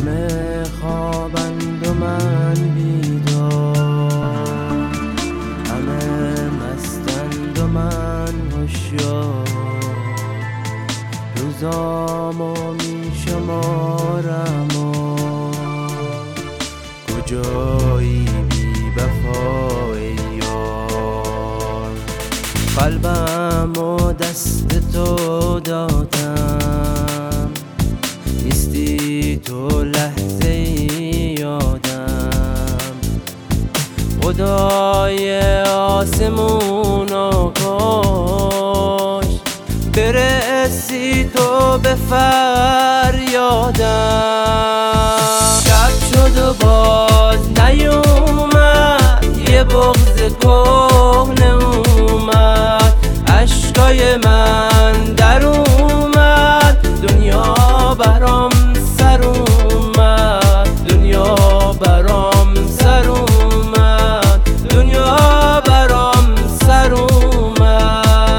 همه خوابند و من بیدار، همه مستند و من هوشیار. روزامو میشمارم و کجایی بی وفای یار. قلبمو دست تو دادم، نیستی تو لحظه یادم. خدای آسمون کاش برسی تو به فریادم. شب شد و باز نیومد، یه بغض کهنه اومد، اشکای من در اومد. دنیا برام سر اومد، دنیا برام سر اومد، دنیا برام سر اومد.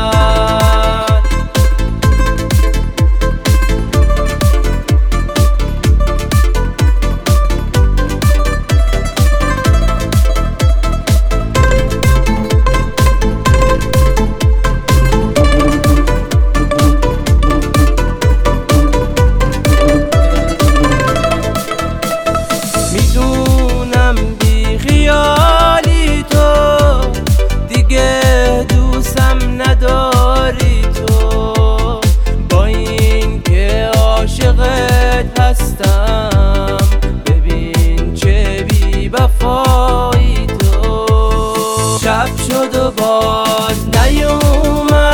میدونم بی خیالی تو، دیگه دوستم نداری تو. با این که عاشقت هستم، ببین چه بی وفایی تو. شب شد و باز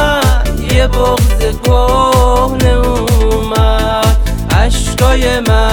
نیومد، یه بغض کهنه اومد، اشکای من